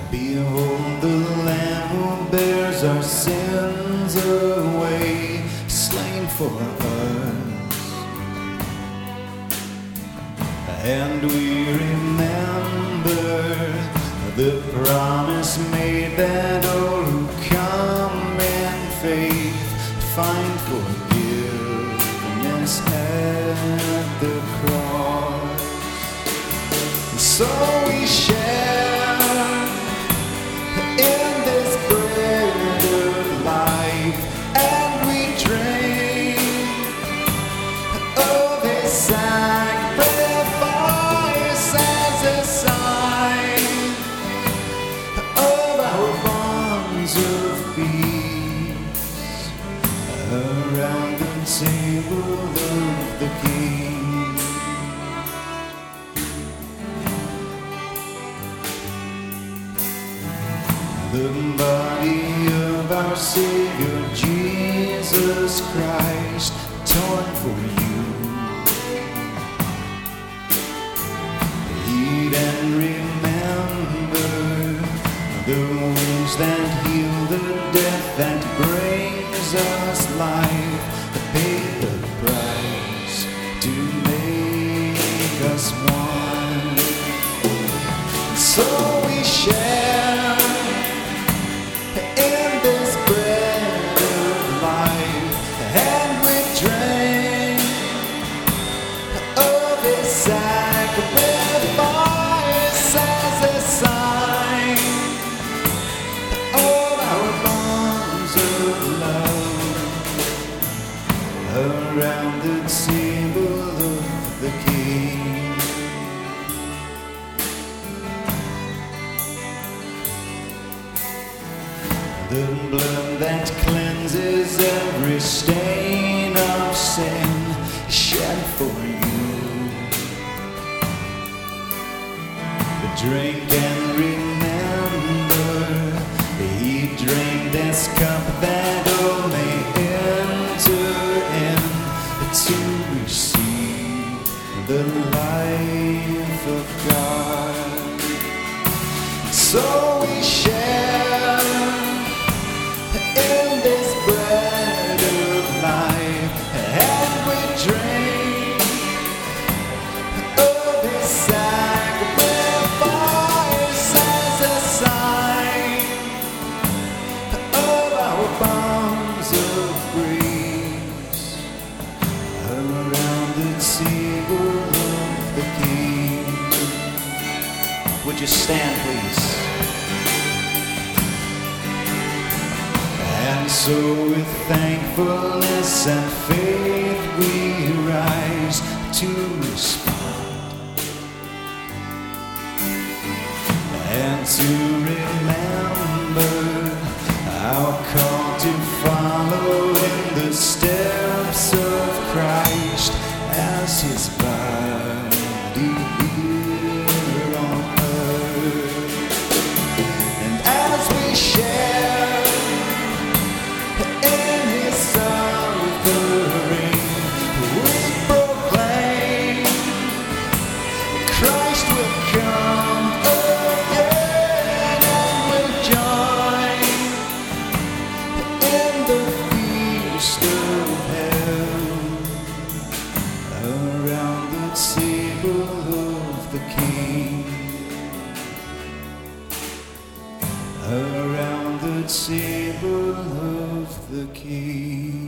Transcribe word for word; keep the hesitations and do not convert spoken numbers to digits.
Behold the Lamb who bears our sins away, slain for us. And we remember the promise made that all who come in faith find forgiveness at the cross. And so we share in this bread of life, and we drink of His sacrifice as a sign of our bonds of peace around the table of the King. The body of our Savior Jesus Christ, torn for you. Eat and remember the wounds that heal, the death that brings us life, the paid the price to make us one. So we share in this bread of life, and we drink of His sacrifice as a sign of our bonds of love around the table of the King. The blood that cleanses every stain of sin, shed for you. Drink and remember, He drank this cup that all may enter in to receive the life of God. So we share in this bread of life, and we drink of His sacrifice as a sign of our bonds of grace around the table of the King. Would you stand, please? And so with thankfulness and faith we rise to respond and to remember our call to follow in the steps of Christ as His body here on earth. And as we share in His suffering, we proclaim Christ will come again, and will join in the feast of heaven around the table of the King. Around the table of the King.